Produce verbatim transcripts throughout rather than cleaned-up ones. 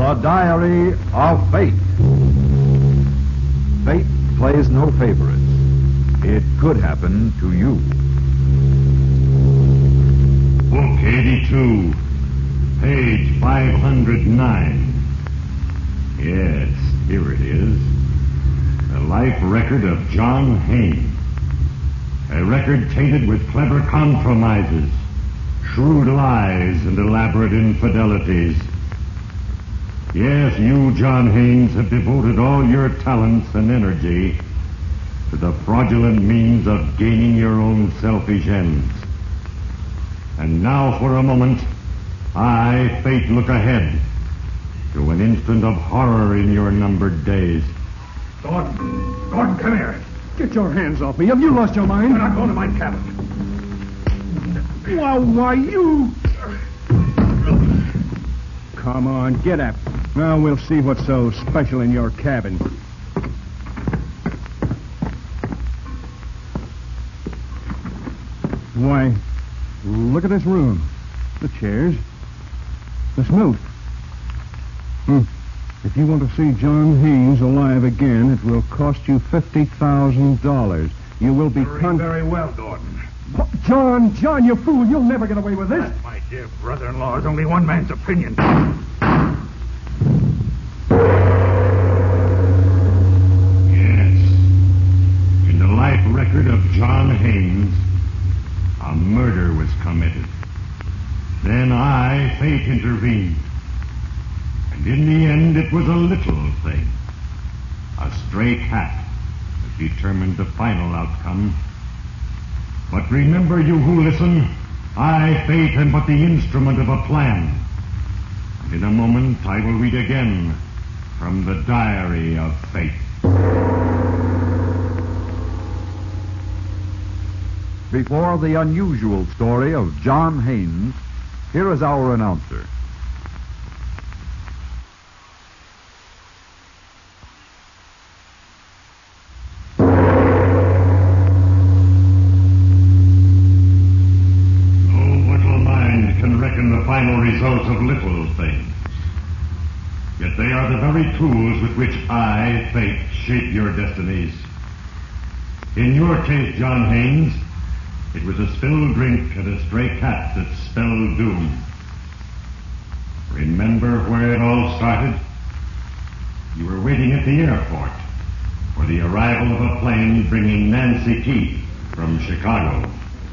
The Diary of Fate. Fate plays no favorites. It could happen to you. Book eighty-two, page five hundred nine. Yes, here it is. The life record of John Haynes. A record tainted with clever compromises, shrewd lies, and elaborate infidelities. Yes, you, John Haynes, have devoted all your talents and energy to the fraudulent means of gaining your own selfish ends. And now, for a moment, I, Fate, look ahead to an instant of horror in your numbered days. Gordon, Gordon, come here. Get your hands off me. Have you lost your mind? You're not going to my cabin. Well, why, you... Come on, get up. Now we'll see what's so special in your cabin. Why, look at this room. The chairs. The snoot. Hmm. If you want to see John Haynes alive again, it will cost you fifty thousand dollars. You will be... Very, con- very well, Gordon. Oh, John, John, you fool. You'll never get away with this. That, my dear brother-in-law, is only one man's opinion. Yes. In the life record of John Haynes, a murder was committed. Then I, Fate, intervened. And in the end, it was a little thing. A stray cat that determined the final outcome. But remember, you who listen, I, Fate, am but the instrument of a plan. And in a moment, I will read again from the Diary of Fate. Before the unusual story of John Haynes, here is our announcer. Final results of little things. Yet they are the very tools with which I, Fate, shape your destinies. In your case, John Haynes, it was a spilled drink and a stray cat that spelled doom. Remember where it all started? You were waiting at the airport for the arrival of a plane bringing Nancy Keith from Chicago.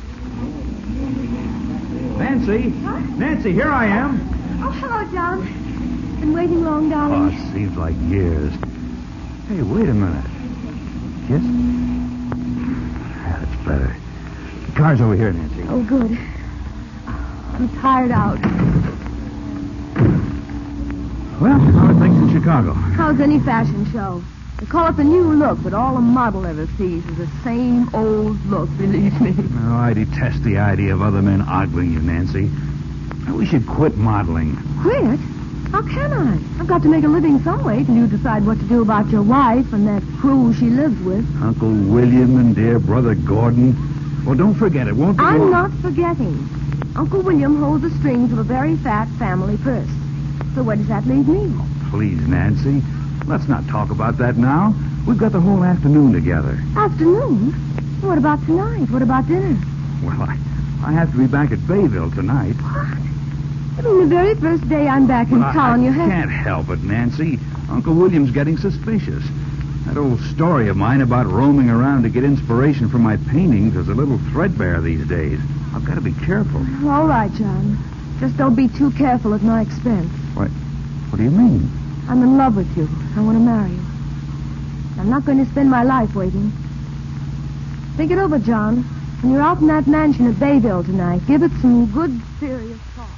Nancy? Huh? Nancy, here I am. Oh, hello, John. Been waiting long, Oh, darling? it seems like years. Hey, wait a minute. Kiss? That's better. The car's over here, Nancy. Oh, good. I'm tired out. Well, how are things in Chicago? How's any fashion show? They call it the new look, but all a model ever sees is the same old look, believe me. Oh, I detest the idea of other men ogling you, Nancy. We should quit modeling. Quit? How can I? I've got to make a living some way till you decide what to do about your wife and that crew she lives with. Uncle William and dear brother Gordon. Well, don't forget it, won't be I'm long. not forgetting. Uncle William holds the strings of a very fat family purse. So where does that leave me? Oh, please, Nancy. Let's not talk about that now. We've got the whole afternoon together. Afternoon? What about tonight? What about dinner? Well, I, I have to be back at Bayville tonight. What? I mean, the very first day I'm back in Well, town, I, you I have... can't help it, Nancy. Uncle William's getting suspicious. That old story of mine about roaming around to get inspiration for my paintings is a little threadbare these days. I've got to be careful. All right, John. Just don't be too careful at my expense. What? What do you mean? I'm in love with you. I want to marry you. I'm not going to spend my life waiting. Think it over, John. When you're out in that mansion at Bayville tonight, give it some good, serious thought.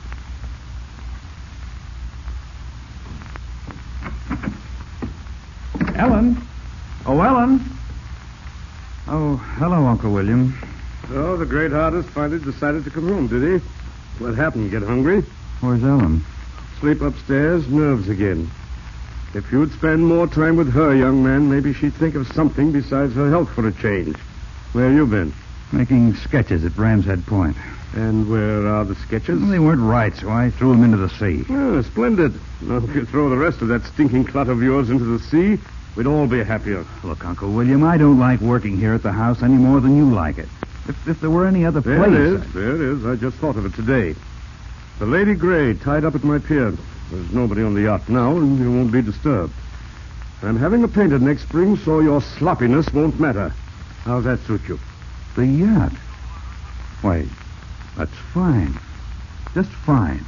Ellen? Oh, Ellen? Oh, hello, Uncle William. So the great artist finally decided to come home, did he? What happened? Get hungry? Where's Ellen? Sleep upstairs, nerves again. If you'd spend more time with her, young man, maybe she'd think of something besides her health for a change. Where you been? Making sketches at Ramshead Point. And where are the sketches? Well, they weren't right, so I threw them into the sea. Oh, splendid. Now, if you throw the rest of that stinking clot of yours into the sea, we'd all be happier. Look, Uncle William, I don't like working here at the house any more than you like it. If, if there were any other There place... it is. There it is. I just thought of it today. The Lady Grey tied up at my pier. There's nobody on the yacht now, and you won't be disturbed. I'm having her painted next spring, so your sloppiness won't matter. How's that suit you? The yacht? Why, that's fine. Just fine.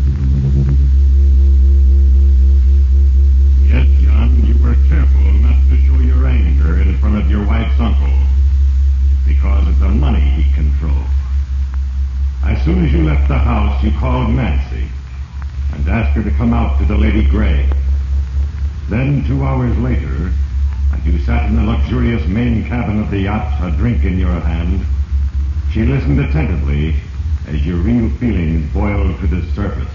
Yes, John, you were careful not to show your anger in front of your wife's uncle because of the money he controlled. As soon as you left the house, you called Nancy and asked her to come out to the Lady Grey. Then, two hours later, as you sat in the luxurious main cabin of the yacht, a drink in your hand, she listened attentively as your real feelings boiled to the surface.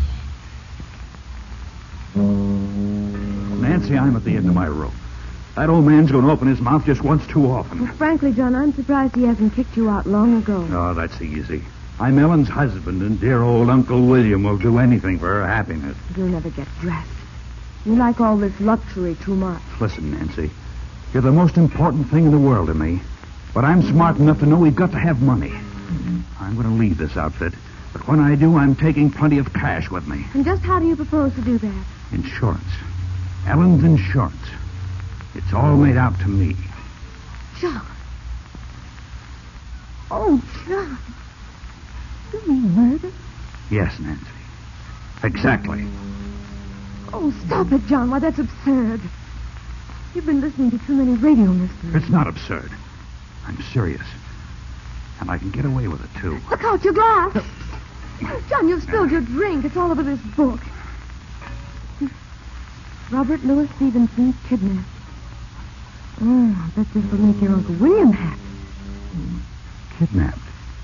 Nancy, I'm at the end of my rope. That old man's going to open his mouth just once too often. Well, frankly, John, I'm surprised he hasn't kicked you out long ago. Oh, that's easy. I'm Ellen's husband, and dear old Uncle William will do anything for her happiness. You'll never get dressed. You like all this luxury too much. Listen, Nancy, you're the most important thing in the world to me. But I'm smart enough to know we've got to have money. Mm-hmm. I'm going to leave this outfit. But when I do, I'm taking plenty of cash with me. And just how do you propose to do that? Insurance. Ellen's insurance. It's all made out to me. John. Oh, John. You mean murder? Yes, Nancy. Exactly. Oh, stop it, John. Why, that's absurd. You've been listening to too many radio mysteries. It's not absurd. I'm serious. And I can get away with it, too. Look out, your glass. John, you've spilled your drink. It's all over this book. Robert Louis Stevenson kidnapped. Oh, I bet this will make your Uncle William happy. Kidnapped?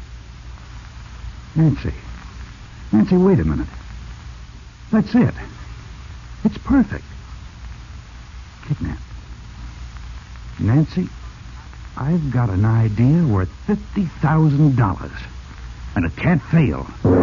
Nancy. Nancy, wait a minute. That's it. It's perfect. Kidnapped. Nancy, I've got an idea worth fifty thousand dollars. And it can't fail.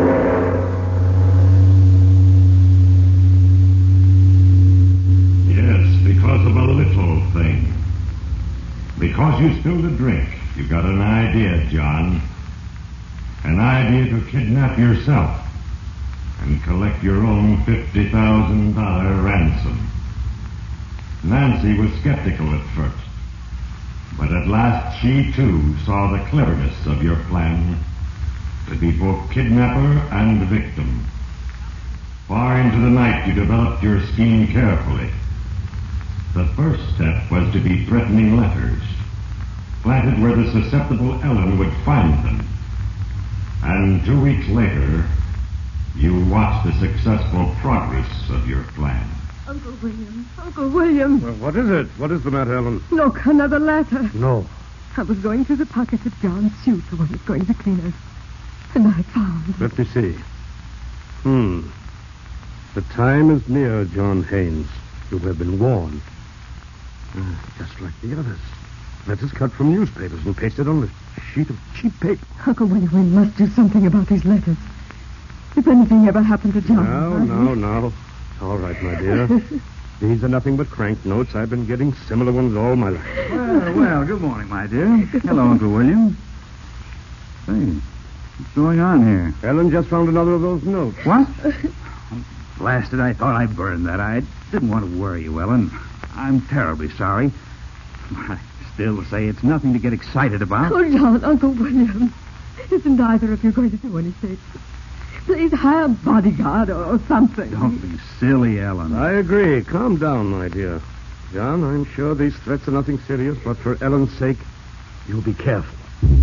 Yes, because of a little thing. Because you spilled a drink, you got an idea, John. An idea to kidnap yourself and collect your own fifty thousand dollars ransom. Nancy was skeptical at first, but at last she, too, saw the cleverness of your plan to be both kidnapper and victim. Far into the night, you developed your scheme carefully. The first step was to be threatening letters, planted where the susceptible Ellen would find them. And two weeks later, you watched the successful progress of your plan. Uncle William, Uncle William. Well, what is it? What is the matter, Ellen? Look, another letter. No. I was going through the pockets of John's suit, the one he's going to clean us. And I found... Let me see. Hmm. The time is near, John Haynes. You have been warned. Uh, just like the others. Letters cut from newspapers and pasted on a sheet of cheap paper. Uncle William, we must do something about these letters. If anything ever happened to John... No, no, no. All right, my dear. These are nothing but crank notes. I've been getting similar ones all my life. Well, well, good morning, my dear. Hello, Uncle William. Hey, what's going on here? Ellen just found another of those notes. What? Blasted, I thought I burned that. I didn't want to worry you, Ellen. I'm terribly sorry. I still say it's nothing to get excited about. Oh, John, Uncle William. Isn't either of you going to do anything? Please hire a bodyguard or something. Don't be silly, Ellen. I agree. Calm down, my dear. John, I'm sure these threats are nothing serious, but for Ellen's sake, you'll be careful.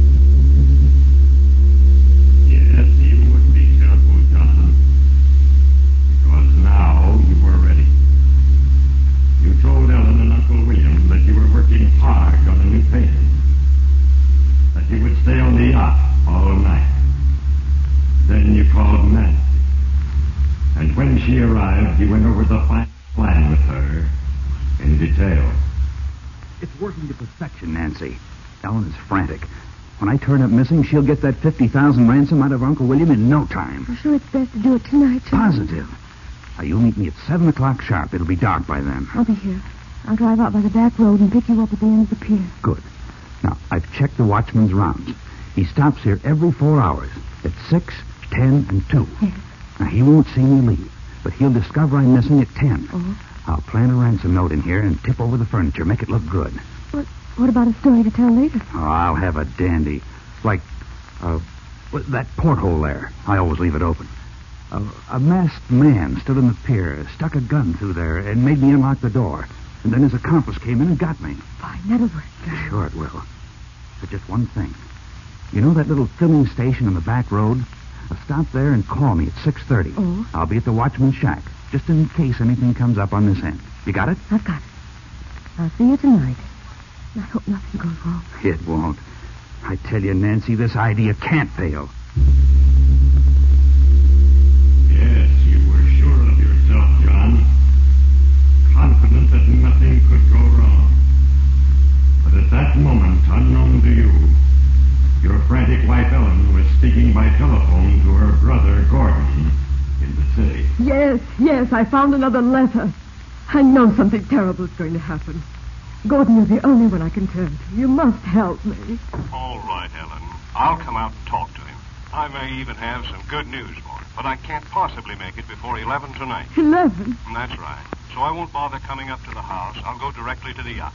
Yes, you would be careful, John. Because now you were ready. You told Ellen and Uncle William that you were working hard on a new painting. That you would stay on the yacht all night. Then you called Nancy. And when she arrived, you went over the final plan with her in detail. It's working to perfection, Nancy. Ellen is frantic. When I turn up missing, she'll get that fifty thousand ransom out of Uncle William in no time. I'm sure it's best to do it tonight, John. Positive. Now, you meet me at seven o'clock sharp. It'll be dark by then. I'll be here. I'll drive out by the back road and pick you up at the end of the pier. Good. Now, I've checked the watchman's rounds. He stops here every four hours at six, ten, and two. Yes. Now, he won't see me leave, but he'll discover I'm missing at ten. Oh? I'll plant a ransom note in here and tip over the furniture, make it look good. What, what about a story to tell later? Oh, I'll have a dandy. Like, uh, that porthole there. I always leave it open. Uh, a masked man stood on the pier, stuck a gun through there, and made me unlock the door. And then his accomplice came in and got me. Fine, that'll work. Sure it will. But just one thing. You know that little filling station on the back road? Uh, stop there and call me at six thirty. Oh? I'll be at the watchman's shack, just in case anything comes up on this end. You got it? I've got it. I'll see you tonight. I hope nothing goes wrong. It won't. I tell you, Nancy, this idea can't fail. Yes, you were sure of yourself, John. Confident that nothing could go wrong. But at that moment, unknown to you, your frantic wife Ellen was speaking by telephone to her brother Gordon in the city. Yes, yes, I found another letter. I know something terrible is going to happen. Gordon, you're the only one I can turn to. You must help me. All right, Ellen. I'll come out and talk to him. I may even have some good news for him, but I can't possibly make it before eleven tonight. Eleven? That's right. So I won't bother coming up to the house. I'll go directly to the yacht.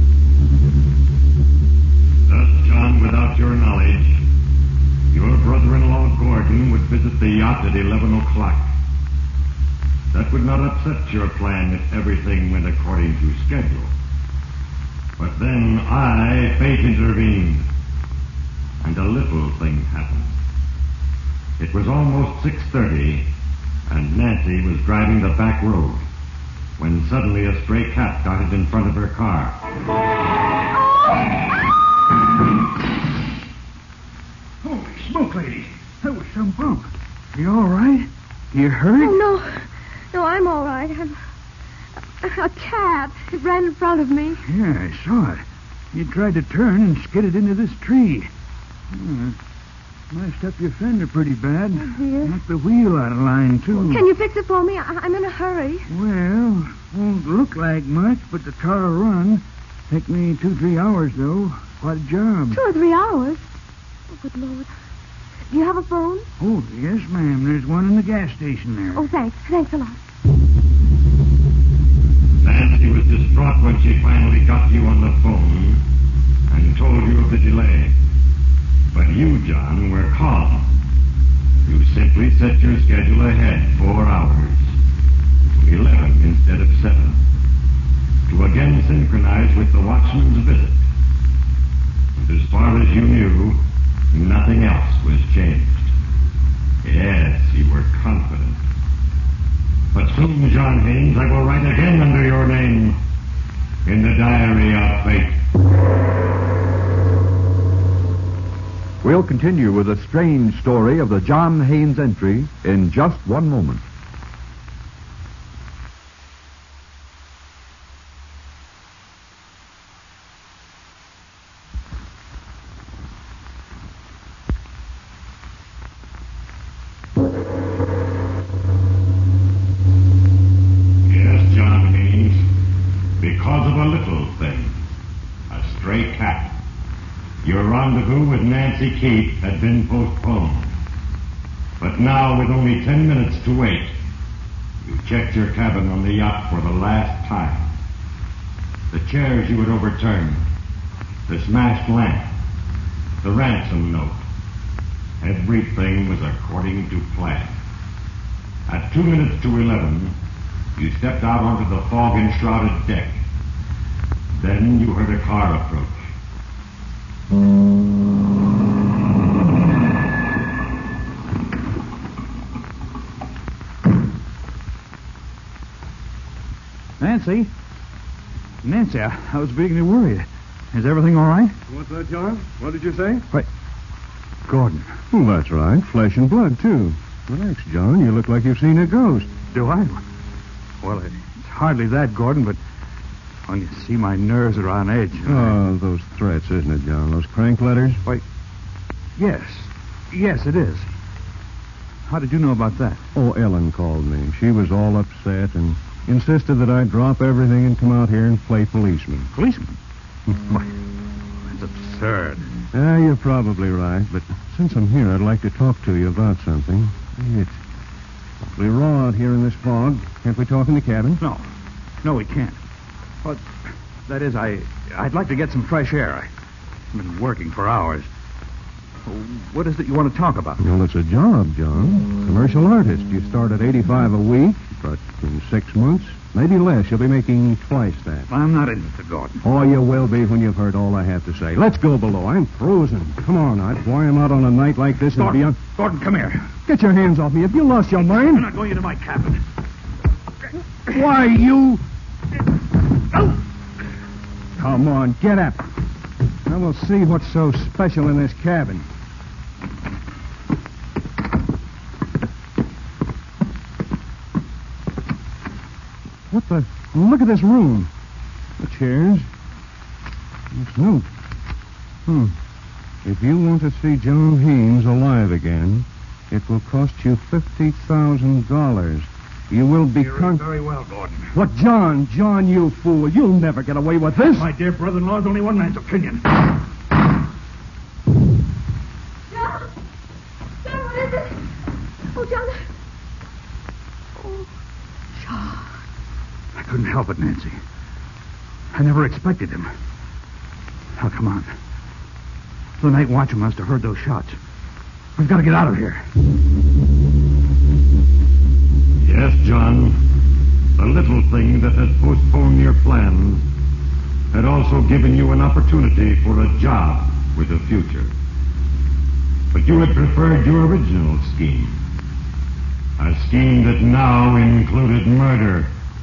Thus, John, without your knowledge, your brother-in-law Gordon would visit the yacht at eleven o'clock. That would not upset your plan if everything went according to schedule. But then I, fate, intervened, and a little thing happened. It was almost six thirty, and Nancy was driving the back road, when suddenly a stray cat darted in front of her car. Holy smoke, lady. That was some bump. You all right? You hurt? Oh, no. No, I'm all right. I'm... A cat. It ran in front of me. Yeah, I saw it. You tried to turn and skidded into this tree. Hmm. Messed up your fender pretty bad. Oh, dear. Knocked the wheel out of line, too. Can you fix it for me? I- I'm in a hurry. Well, won't look like much, but the car will run. Take me two, three hours, though. Quite a job. Two or three hours? Oh, good Lord. Do you have a phone? Oh, yes, ma'am. There's one in the gas station there. Oh, thanks. Thanks a lot. Nancy was distraught when she finally got you on the phone and told you of the delay. But you, John, were calm. You simply set your schedule ahead four hours to eleven instead of seven, to again synchronize with the watchman's visit. And as far as you knew, nothing else was changed. Yes, you were confident. But soon, John Haynes, I will write again under your name in the diary of fate. We'll continue with the strange story of the John Haynes entry in just one moment. Yes, John Haynes, because of a little thing, a stray cat. Your rendezvous with Nancy Keith had been postponed. But now, with only ten minutes to wait, you checked your cabin on the yacht for the last time. The chairs you had overturned, the smashed lamp, the ransom note. Everything was according to plan. At two minutes to eleven, you stepped out onto the fog-enshrouded deck. Then you heard a car approach. Nancy? Nancy, I, I was beginning to worry. Is everything all right? What's that, John? What did you say? Wait. Gordon. Well, that's right. Flesh and blood, too. Relax, John. You look like you've seen a ghost. Do I? Well, it's hardly that, Gordon, but when you see my nerves are on edge. Oh, those threats, isn't it, John? Those crank letters? Wait, Yes. Yes, it is. How did you know about that? Oh, Ellen called me. She was all upset and insisted that I drop everything and come out here and play policeman. Policeman? Why, that's absurd. Ah, you're probably right, but since I'm here, I'd like to talk to you about something. It's awfully raw out here in this fog. Can't we talk in the cabin? No. No, we can't. But, that is, I, I'd like to get some fresh air. I've been working for hours. What is it you want to talk about? Well, it's a job, John. Commercial artist. You start at eighty-five a week, but in six months, maybe less, you'll be making twice that. I'm not interested, Gordon. Oh, you will be when you've heard all I have to say. Let's go below. I'm frozen. Come on, I'd why I'm out on a night like this and Gordon, be on... Gordon, come here. Get your hands off me. Have you lost your mind? I'm not going into my cabin. Why, you... Come on, get up. Now we'll see what's so special in this cabin. What the... Look at this room. The chairs. This note. Hmm. If you want to see John Haynes alive again, it will cost you fifty thousand dollars. You will be... You're con- very well, Gordon. What, John? John, you fool. You'll never get away with this. My dear brother-in-law is only one man's opinion. John! John, what is it? Oh, John. Oh, John. I couldn't help it, Nancy. I never expected him. Now, come on. The night watchman must have heard those shots. We've got to get out of here. Yes, John. The little thing that had postponed your plans had also given you an opportunity for a job with a future. But you had preferred your original scheme. A scheme that now included murder.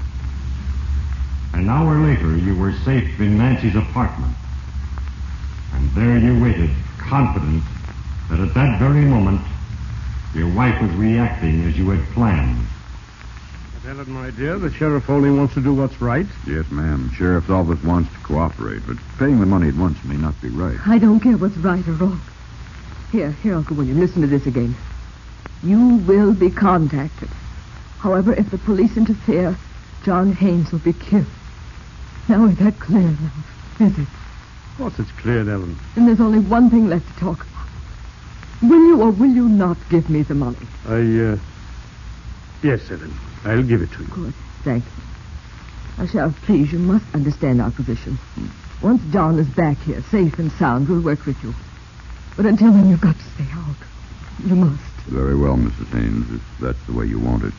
An hour later, you were safe in Nancy's apartment. And there you waited, confident that at that very moment, your wife was reacting as you had planned. Ellen, my dear, the sheriff only wants to do what's right. Yes, ma'am. Sheriff always wants to cooperate, but paying the money at once may not be right. I don't care what's right or wrong. Here, here, Uncle William, listen to this again. You will be contacted. However, if the police interfere, John Haynes will be killed. Now is that clear enough, is it? Of course it's clear, Ellen. And there's only one thing left to talk about. Will you or will you not give me the money? I, uh... Yes, Ellen. I'll give it to you. Good. Thank you. Now, Sheriff, please, you must understand our position. Once John is back here, safe and sound, we'll work with you. But until then, you've got to stay out. You must. Very well, Missus Haynes, if that's the way you want it.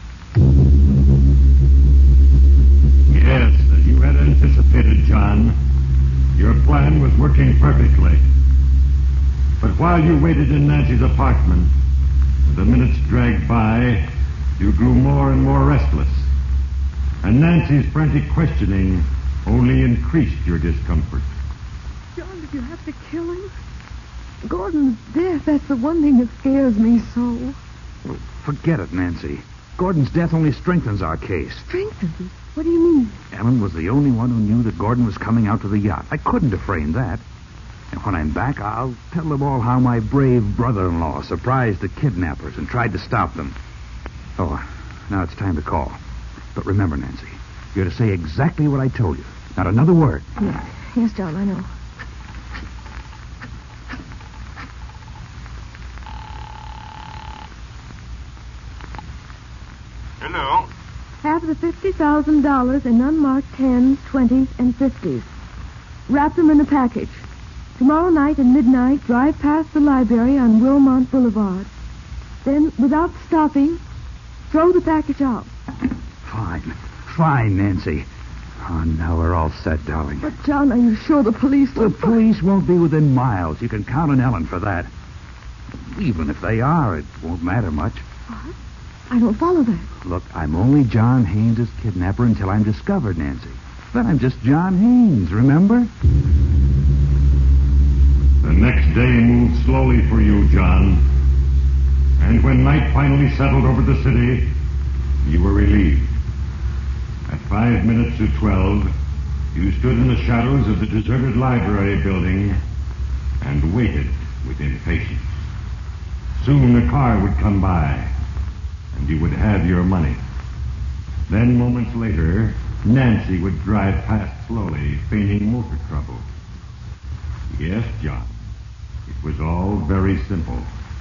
Yes, as you had anticipated, John, your plan was working perfectly. But while you waited in Nancy's apartment, the minutes dragged by, you grew more and more restless. And Nancy's frantic questioning only increased your discomfort. John, did you have to kill him? Gordon's death, that's the one thing that scares me so. Well, forget it, Nancy. Gordon's death only strengthens our case. Strengthens it? What do you mean? Ellen was the only one who knew that Gordon was coming out to the yacht. I couldn't have framed that. And when I'm back, I'll tell them all how my brave brother-in-law surprised the kidnappers and tried to stop them. Oh, now it's time to call. But remember, Nancy, you're to say exactly what I told you. Not another word. Yes, yes, John, I know. Hello? Have the fifty thousand dollars in unmarked tens, twenties, and fifties. Wrap them in a package. Tomorrow night at midnight, drive past the library on Wilmont Boulevard. Then, without stopping, throw the package out. Fine. Fine, Nancy. Oh, now we're all set, darling. But, John, are you sure the police The will... police won't be within miles. You can count on Ellen for that. Even if they are, it won't matter much. What? I don't follow that. Look, I'm only John Haynes' kidnapper until I'm discovered, Nancy. Then I'm just John Haynes, remember? The next day moved slowly for you, John. And when night finally settled over the city, you were relieved. At five minutes to twelve, you stood in the shadows of the deserted library building and waited with impatience. Soon a car would come by, and you would have your money. Then, moments later, Nancy would drive past slowly, feigning motor trouble. Yes, John, it was all very simple.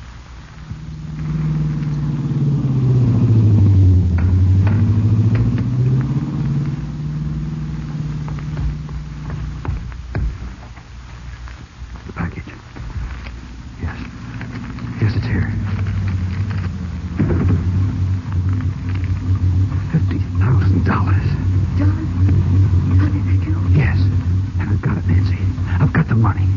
The package. Yes. Yes, it's here. Fifty thousand dollars. John, how did I do? Yes. And I've got it, Nancy. I've got the money.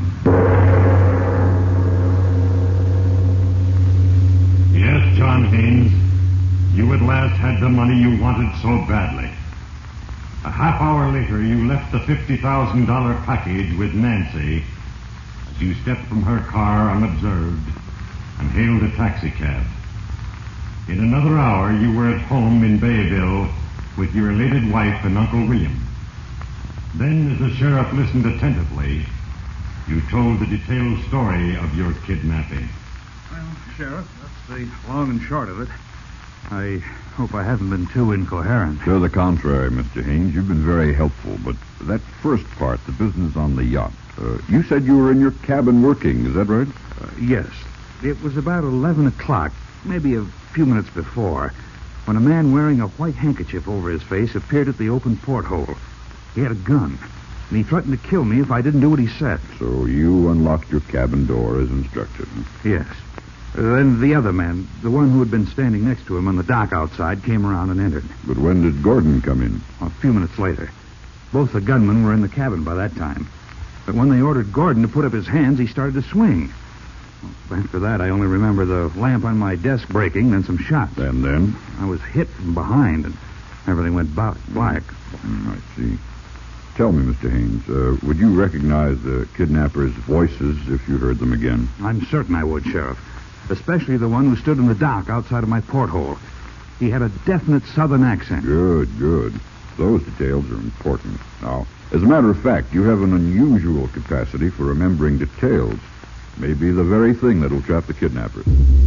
Yes, John Haynes, you at last had the money you wanted so badly. A half hour later, you left the fifty thousand dollars package with Nancy as you stepped from her car unobserved and hailed a taxicab. In another hour, you were at home in Bayville with your elated wife and Uncle William. Then, as the sheriff listened attentively, you told the detailed story of your kidnapping. Well, Sheriff, that's the long and short of it. I hope I haven't been too incoherent. To the contrary, Mister Haynes. You've been very helpful. But that first part, the business on the yacht, uh, you said you were in your cabin working. Is that right? Uh, yes. It was about eleven o'clock, maybe a few minutes before, when a man wearing a white handkerchief over his face appeared at the open porthole. He had a gun, and he threatened to kill me if I didn't do what he said. So you unlocked your cabin door as instructed. Yes. Uh, then the other man, the one who had been standing next to him on the dock outside, came around and entered. But when did Gordon come in? A few minutes later. Both the gunmen were in the cabin by that time. But when they ordered Gordon to put up his hands, he started to swing. Well, after that, I only remember the lamp on my desk breaking, then some shots. And then? I was hit from behind, and everything went ba- black. Mm, I see. Tell me, Mister Haynes, uh, would you recognize the kidnappers' voices if you heard them again? I'm certain I would, Sheriff. Especially the one who stood in the dock outside of my porthole. He had a definite southern accent. Good, good. Those details are important. Now, as a matter of fact, you have an unusual capacity for remembering details. Maybe the very thing that'll trap the kidnappers.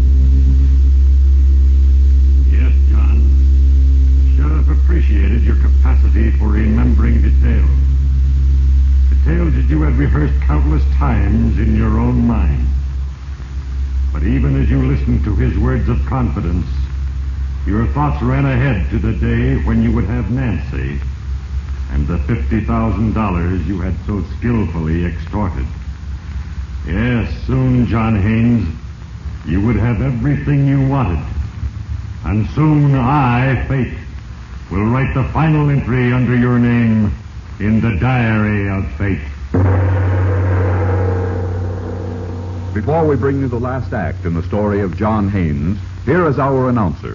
Yes, John. The sheriff appreciated your capacity for remembering details. Details that you had rehearsed countless times in your own mind. But even as you listened to his words of confidence, your thoughts ran ahead to the day when you would have Nancy and the fifty thousand dollars you had so skillfully extorted. Yes, soon, John Haynes, you would have everything you wanted. And soon I, Fate, will write the final entry under your name in the diary of Fate. Before we bring you the last act in the story of John Haynes, here is our announcer.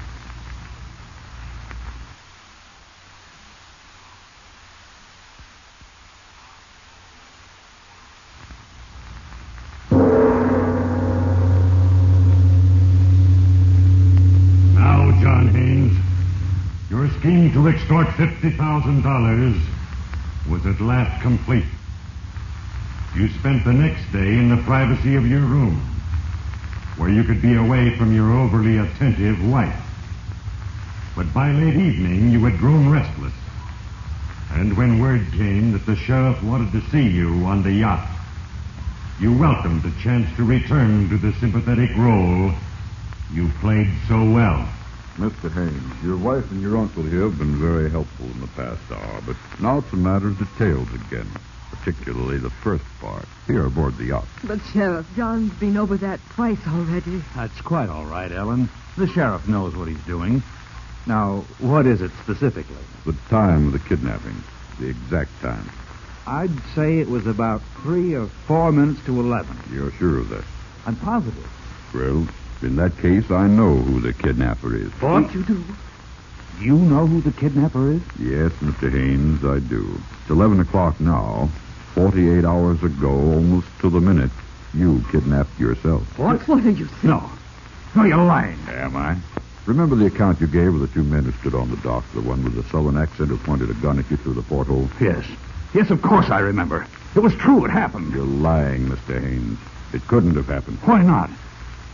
Now, John Haynes, your scheme to extort fifty thousand dollars was at last complete. You spent the next day in the privacy of your room, where you could be away from your overly attentive wife. But by late evening, you had grown restless. And when word came that the sheriff wanted to see you on the yacht, you welcomed the chance to return to the sympathetic role you played so well. Mister Haynes, your wife and your uncle here have been very helpful in the past hour, but now it's a matter of details again. Particularly the first part, here aboard the yacht. But, Sheriff, John's been over that twice already. That's quite all right, Ellen. The sheriff knows what he's doing. Now, what is it specifically? The time of the kidnapping, the exact time. I'd say it was about three or four minutes to eleven. You're sure of that? I'm positive. Well, in that case, I know who the kidnapper is. What? You do? You know who the kidnapper is? Yes, Mister Haynes, I do. It's eleven o'clock now. Forty-eight hours ago, almost to the minute, you kidnapped yourself. What? What are you saying? No. No, you're lying. Am I? Remember the account you gave of the two men who stood on the dock, the one with the southern accent who pointed a gun at you through the porthole? Yes. Yes, of course I remember. It was true. It happened. You're lying, Mister Haynes. It couldn't have happened. Why not?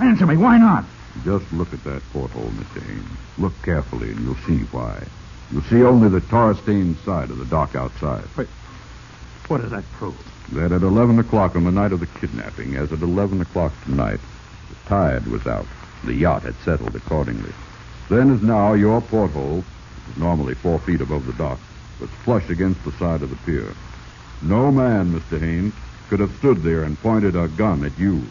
Answer me, why not? Just look at that porthole, Mister Haynes. Look carefully, and you'll see why. You'll see only the tar-stained side of the dock outside. Wait, what does that prove? That at eleven o'clock on the night of the kidnapping, as at eleven o'clock tonight, the tide was out. The yacht had settled accordingly. Then as now, your porthole, which is normally four feet above the dock, was flush against the side of the pier. No man, Mister Haynes, could have stood there and pointed a gun at you.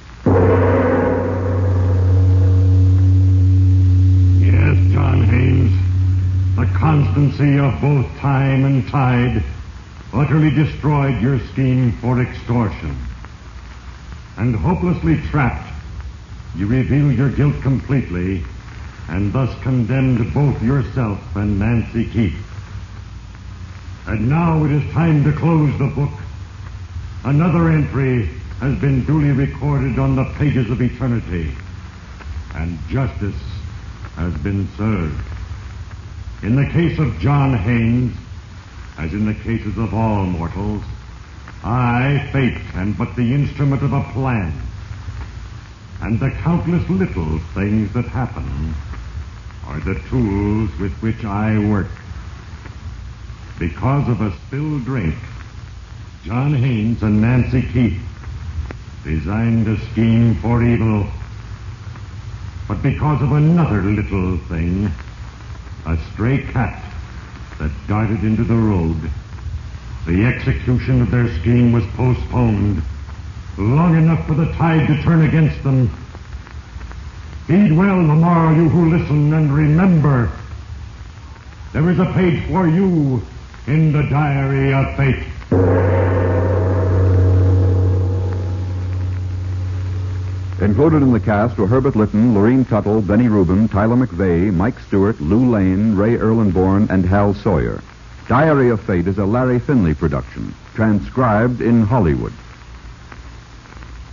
Yes, John Haynes. The constancy of both time and tide utterly destroyed your scheme for extortion. And hopelessly trapped, you revealed your guilt completely and thus condemned both yourself and Nancy Keith. And now it is time to close the book. Another entry has been duly recorded on the pages of eternity, and justice has been served. In the case of John Haynes, as in the cases of all mortals, I, fate, am but the instrument of a plan. And the countless little things that happen are the tools with which I work. Because of a spilled drink, John Haynes and Nancy Keith designed a scheme for evil. But because of another little thing, a stray cat that darted into the road, the execution of their scheme was postponed long enough for the tide to turn against them. Heed well tomorrow, you who listen, and remember, there is a page for you in the diary of fate. Included in the cast were Herbert Lytton, Lorene Tuttle, Benny Rubin, Tyler McVeigh, Mike Stewart, Lou Lane, Ray Erlenborn, and Hal Sawyer. Diary of Fate is a Larry Finley production, transcribed in Hollywood.